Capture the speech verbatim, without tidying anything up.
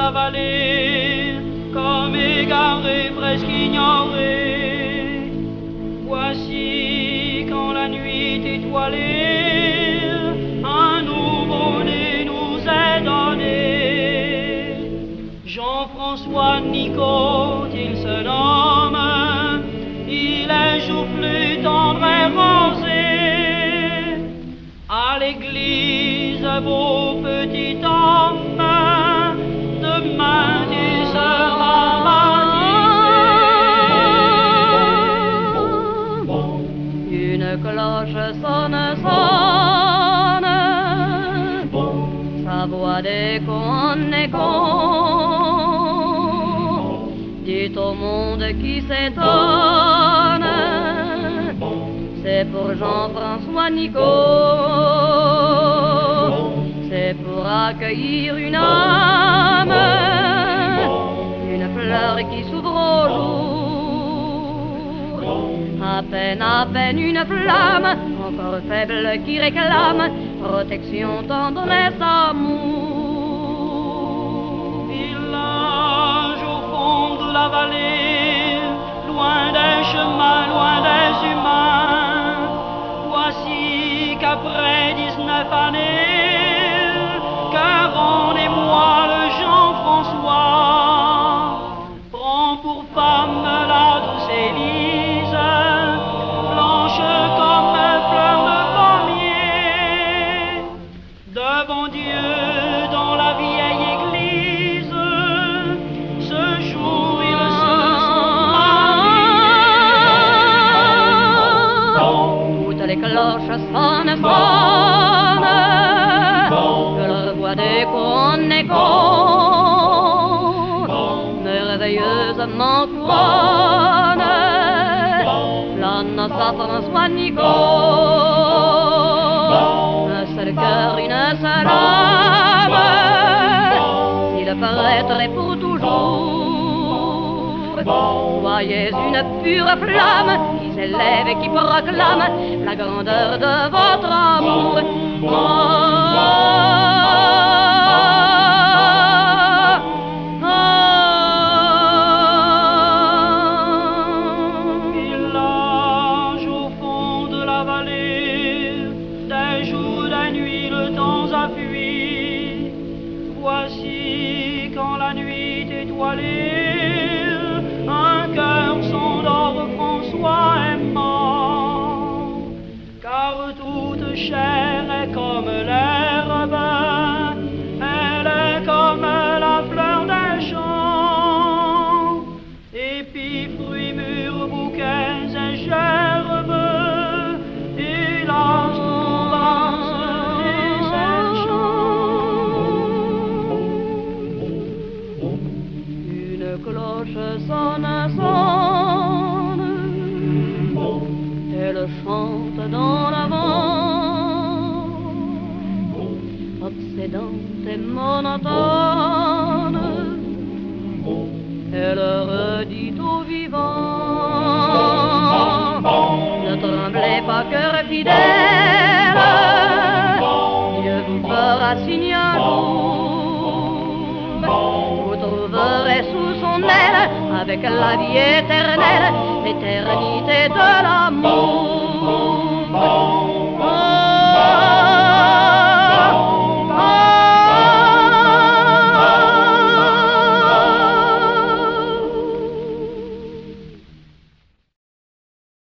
la vallée, comme égaré, presque ignoré. Voici quand la nuit étoilée, un nouveau-né nous est donné. Jean-François Nicot, il se nomme, il est joufflu, tendre et rosé. À l'église, beau petit homme, demain tu seras baptisé. Une cloche sonne, sonne, sa voix d'écho en écho, dit au monde qui s'étonne, c'est pour Jean-François Nicot, c'est pour accueillir une âme, une fleur qui s'ouvre au jour, à peine, à peine une flamme, encore faible qui réclame protection, tendresse, amour. Village au fond de la vallée, loin des chemins, loin des humains, voici qu'après dix-neuf années, cœur en émoi, le Jean-François prend pour femme la douce Élise, blanche comme fleur de pommier, devant Dieu dans la vieille église. Ce jour ils se sont mariés. Toutes les cloches sonnent, sonnent, que leur voix d'écho en écho, merveilleusement couronne la noce à François Nicot. Un seul cœur, une seule âme, il paraîtrait pour toujours. Voyez une pure flamme qui s'élève et qui proclame la grandeur de votre amour. Oh, voici quand la nuit étoilée, un cœur s'endort, François est mort, car toute chair est comme l'herbe, elle est comme la fleur des champs, épis, fruits, mûrs, bouquets et gerbes, hélas, cloche sonne, sonne, elle chante dans l'avant, obsédante et monotone, elle redit aux vivants, ne tremblez pas, cœur fidèle, Dieu vous fera signe un jour, vous trouverez sous son aile, avec la vie éternelle, l'éternité de l'amour.